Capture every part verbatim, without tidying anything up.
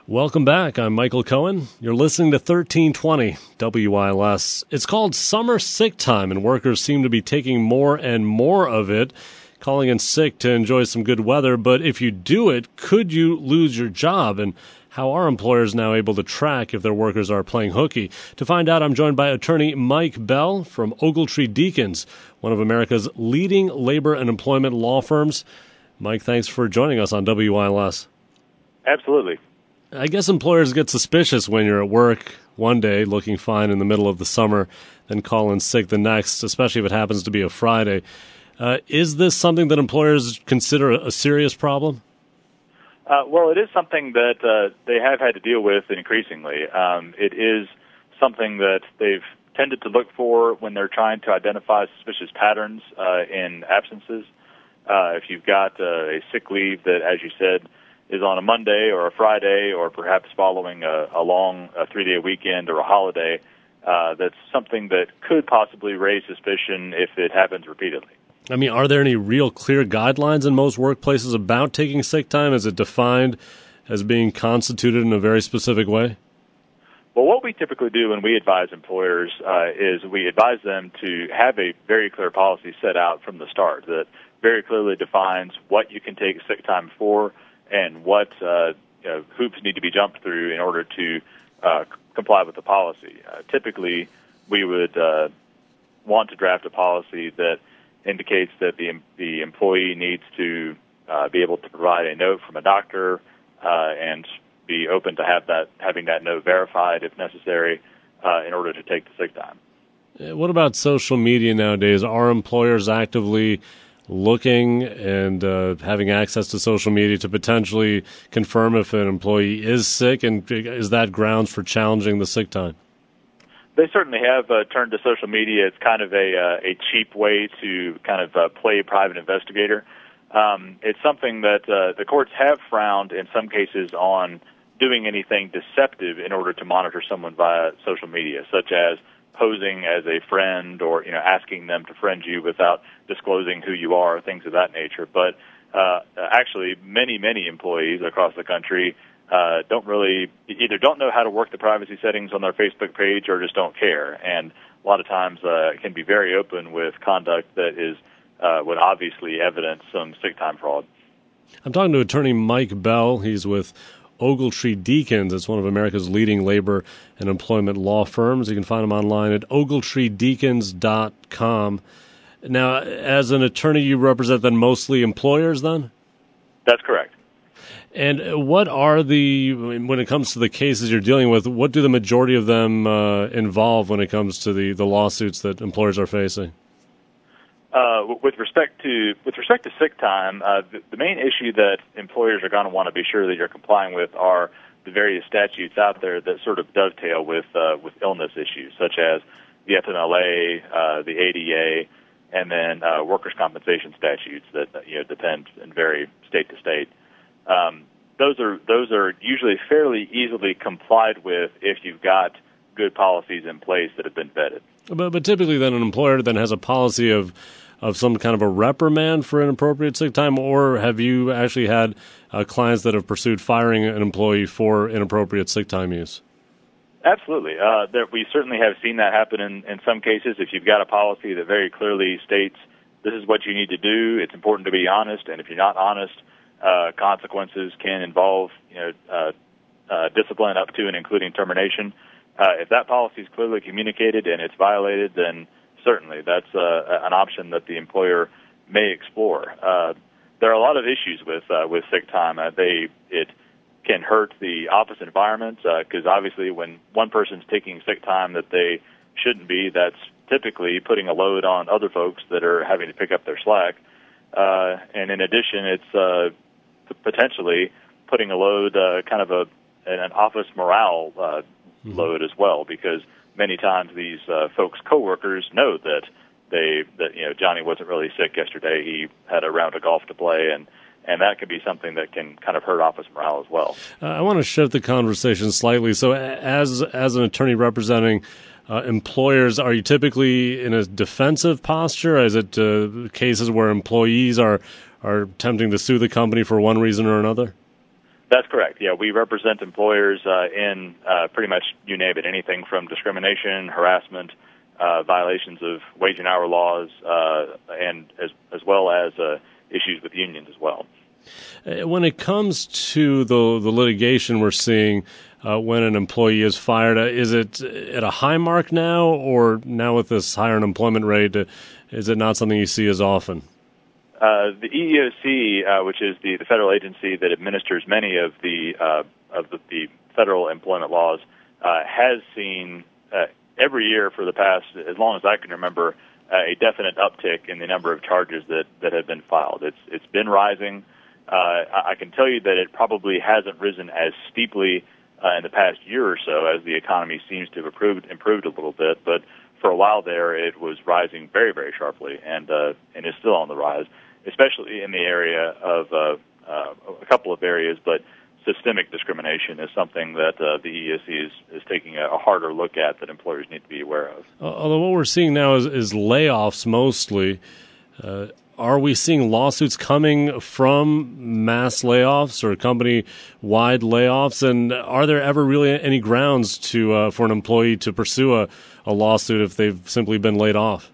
Welcome back. I'm Michael Cohen. You're listening to thirteen twenty W I L S. It's called summer sick time, and workers seem to be taking more and more of it, calling in sick to enjoy some good weather. But if you do it, could you lose your job? And how are employers now able to track if their workers are playing hooky? To find out, I'm joined by attorney Mike Bell from Ogletree Deakins, one of America's leading labor and employment law firms. Mike, thanks for joining us on W I L S. Absolutely. I guess employers get suspicious when you're at work one day looking fine in the middle of the summer, then call in sick the next, especially if it happens to be a Friday. Uh, is this something that employers consider a serious problem? Uh, well, it is something that uh, they have had to deal with increasingly. Um, it is something that they've tended to look for when they're trying to identify suspicious patterns uh, in absences. Uh, if you've got uh, a sick leave that, as you said, is on a Monday or a Friday or perhaps following a, a long a three-day weekend or a holiday, uh, that's something that could possibly raise suspicion if it happens repeatedly. I mean, are there any real clear guidelines in most workplaces about taking sick time? Is it defined as being constituted in a very specific way? Well, what we typically do when we advise employers uh, is we advise them to have a very clear policy set out from the start that very clearly defines what you can take sick time for and what uh, you know, hoops need to be jumped through in order to uh, comply with the policy. Uh, typically, we would uh, want to draft a policy that indicates that the the employee needs to uh, be able to provide a note from a doctor uh, and be open to have that having that note verified if necessary uh, in order to take the sick time. What about social media nowadays? Are employers actively looking and uh, having access to social media to potentially confirm if an employee is sick, and is that grounds for challenging the sick time? They certainly have uh, turned to social media. It's kind of a uh, a cheap way to kind of uh, play private investigator. Um, it's something that uh, the courts have frowned in some cases on doing anything deceptive in order to monitor someone via social media, such as posing as a friend or, you know, asking them to friend you without disclosing who you are, things of that nature. But uh, actually, many, many employees across the country uh, don't really either don't know how to work the privacy settings on their Facebook page or just don't care. And a lot of times uh, it can be very open with conduct that is uh, would obviously evidence some sick time fraud. I'm talking to attorney Mike Bell. He's with Ogletree Deakins. It's one of America's leading labor and employment law firms. You can find them online at ogletree deakins dot com. Now, as an attorney, you represent then mostly employers then? That's correct. And what are the, when it comes to the cases you're dealing with, what do the majority of them uh, involve when it comes to the, the lawsuits that employers are facing? Uh, with respect to with respect to sick time, uh, the, the main issue that employers are going to want to be sure that you're complying with are the various statutes out there that sort of dovetail with uh, with illness issues, such as the F M L A, uh, the A D A, and then uh, workers' compensation statutes that you know depend and vary state to state. Um, those are those are usually fairly easily complied with if you've got good policies in place that have been vetted. But, but typically, then an employer then has a policy of of some kind of a reprimand for inappropriate sick time, or have you actually had uh, clients that have pursued firing an employee for inappropriate sick time use? Absolutely. Uh, there, we certainly have seen that happen in, in some cases. If you've got a policy that very clearly states this is what you need to do, it's important to be honest, and if you're not honest, uh, consequences can involve you know uh, uh, discipline up to and including termination. Uh, if that policy is clearly communicated and it's violated, then certainly that's uh, an option that the employer may explore. Uh, there are a lot of issues with uh, with sick time. Uh, they it can hurt the office environment because uh, obviously when one person's taking sick time that they shouldn't be, that's typically putting a load on other folks that are having to pick up their slack. Uh, and in addition, it's uh, potentially putting a load, uh, kind of a an office morale uh, mm-hmm. load as well, because many times these uh, folks' coworkers know that they that you know Johnny wasn't really sick yesterday. He had a round of golf to play, and and that can be something that can kind of hurt office morale as well. Uh, I want to shift the conversation slightly. So, as as an attorney representing uh, employers, are you typically in a defensive posture? Is it uh, cases where employees are are attempting to sue the company for one reason or another? That's correct. Yeah, we represent employers uh, in uh, pretty much, you name it, anything from discrimination, harassment, uh, violations of wage and hour laws, uh, and as as well as uh, issues with unions as well. When it comes to the the litigation we're seeing uh, when an employee is fired, uh, is it at a high mark now, or now with this higher unemployment rate, uh, is it not something you see as often? Uh, the E E O C, uh, which is the, the federal agency that administers many of the uh, of the, the federal employment laws, uh, has seen uh, every year for the past, as long as I can remember, uh, a definite uptick in the number of charges that, that have been filed. It's it's been rising. Uh, I can tell you that it probably hasn't risen as steeply uh, in the past year or so as the economy seems to have improved, improved a little bit, but for a while there it was rising very, very sharply, and uh, and is still on the rise, especially in the area of uh, uh, a couple of areas, but systemic discrimination is something that uh, the E E O C is, is taking a harder look at that employers need to be aware of. Although what we're seeing now is, is layoffs mostly. Uh, Are we seeing lawsuits coming from mass layoffs or company-wide layoffs? And are there ever really any grounds to uh, for an employee to pursue a, a lawsuit if they've simply been laid off?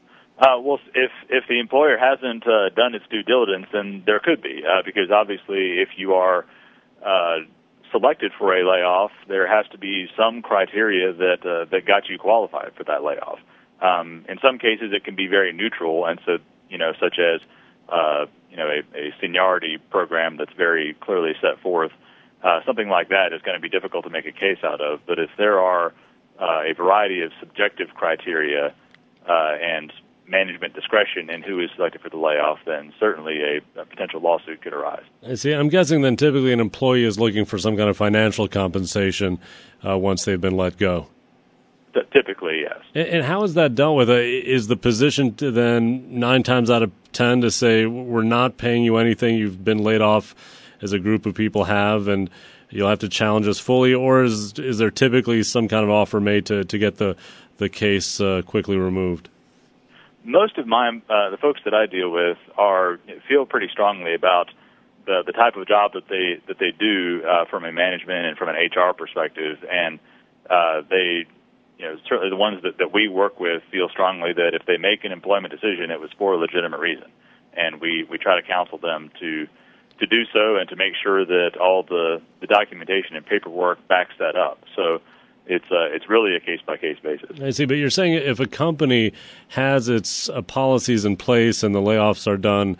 Uh, well, if if the employer hasn't uh, done its due diligence, then there could be, uh, because obviously if you are uh, selected for a layoff, there has to be some criteria that uh, that got you qualified for that layoff. Um, in some cases, it can be very neutral, and so you know, such as, uh, you know, a, a seniority program that's very clearly set forth. Uh, something like that is going to be difficult to make a case out of. But if there are uh, a variety of subjective criteria uh, and management discretion in who is selected for the layoff, then certainly a, a potential lawsuit could arise. I see. I'm guessing then typically an employee is looking for some kind of financial compensation uh, once they've been let go. Typically, yes. And how is that dealt with? Is the position to then nine times out of ten to say we're not paying you anything, you've been laid off as a group of people have, and you'll have to challenge us fully, or is is there typically some kind of offer made to, to get the the case uh, quickly removed? Most of my uh, the folks that I deal with are feel pretty strongly about the the type of job that they that they do uh, from a management and from an H R perspective, and uh, they. You know, certainly the ones that, that we work with feel strongly that if they make an employment decision, it was for a legitimate reason. And we, we try to counsel them to to do so and to make sure that all the, the documentation and paperwork backs that up. So it's uh, it's really a case-by-case basis. I see, but you're saying if a company has its uh, policies in place and the layoffs are done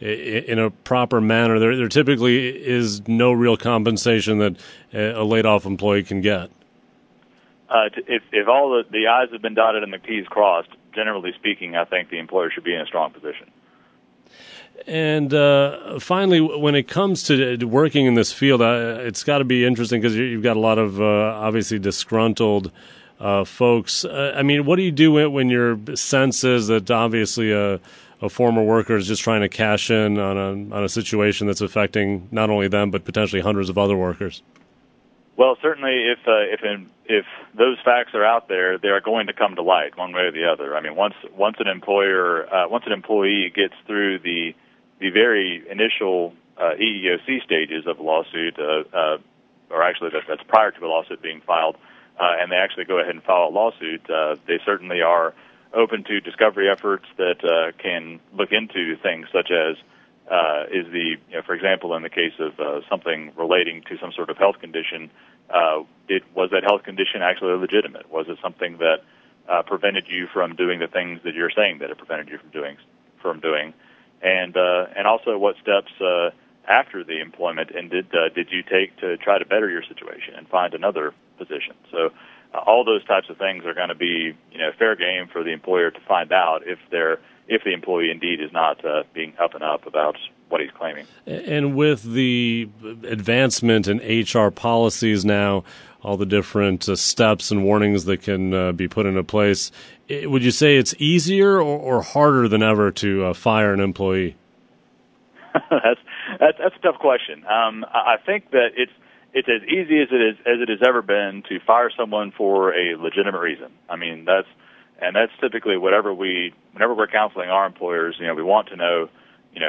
in a proper manner, there, there typically is no real compensation that a laid-off employee can get. Uh, if, if all the, the I's have been dotted and the T's crossed, generally speaking, I think the employer should be in a strong position. And uh, finally, when it comes to working in this field, uh, it's got to be interesting because you've got a lot of uh, obviously disgruntled uh, folks. Uh, I mean, what do you do when your sense is that obviously a, a former worker is just trying to cash in on a, on a situation that's affecting not only them but potentially hundreds of other workers? Well, certainly, if uh, if in, if those facts are out there, they are going to come to light one way or the other. I mean, once once an employer, uh, once an employee gets through the the very initial uh, E E O C stages of a lawsuit, uh, uh, or actually that, that's prior to a lawsuit being filed, uh, and they actually go ahead and file a lawsuit, uh, they certainly are open to discovery efforts that uh, can look into things such as. Uh, is the, you know, for example, in the case of uh, something relating to some sort of health condition, uh, it, was that health condition actually legitimate? Was it something that uh, prevented you from doing the things that you're saying that it prevented you from doing? From doing, and uh, and also what steps uh, after the employment ended uh, did you take to try to better your situation and find another position? So uh, all those types of things are going to be, you know, fair game for the employer to find out if they're if the employee indeed is not uh, being up and up about what he's claiming. And with the advancement in H R policies now, all the different uh, steps and warnings that can uh, be put into place, it, would you say it's easier or, or harder than ever to uh, fire an employee? that's, that's that's a tough question. Um, I think that it's it's as easy as it is as it has ever been to fire someone for a legitimate reason. I mean, that's And that's typically whatever we, whenever we're counseling our employers, you know, we want to know, you know,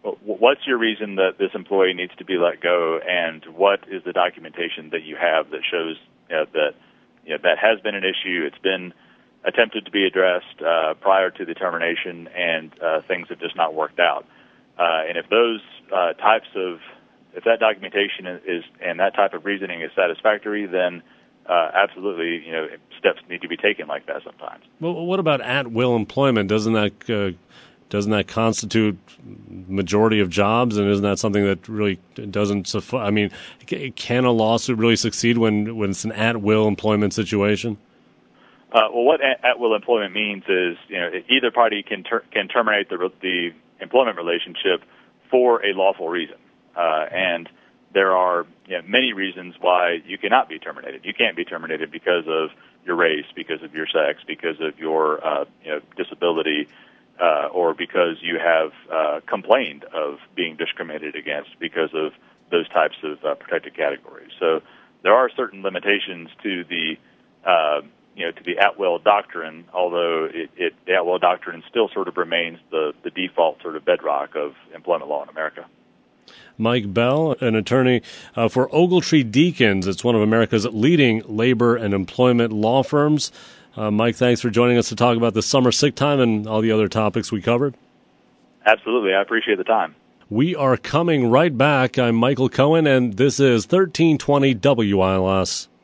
what's your reason that this employee needs to be let go, and what is the documentation that you have that shows you know, that you know, that has been an issue, it's been attempted to be addressed uh, prior to the termination, and uh, things have just not worked out. Uh, and if those uh, types of, if that documentation is and that type of reasoning is satisfactory, then uh, absolutely, you know, steps need to be taken like that sometimes. Well, what about at-will employment? Doesn't that uh, doesn't that constitute majority of jobs, and isn't that something that really doesn't suffice? I mean, can a lawsuit really succeed when, when it's an at-will employment situation? Uh, well, what at-will employment means is, you know, either party can ter- can terminate the the employment relationship for a lawful reason, uh, and there are you know, many reasons why you cannot be terminated. You can't be terminated because of your race, because of your sex, because of your uh, you know, disability, uh, or because you have uh, complained of being discriminated against because of those types of uh, protected categories. So there are certain limitations to the uh, you know, to the at-will doctrine, although it, it, the at-will doctrine still sort of remains the, the default sort of bedrock of employment law in America. Mike Bell, an attorney uh, for Ogletree Deakins. It's one of America's leading labor and employment law firms. Uh, Mike, thanks for joining us to talk about the summer sick time and all the other topics we covered. Absolutely. I appreciate the time. We are coming right back. I'm Michael Cohen, and this is thirteen twenty W I L S.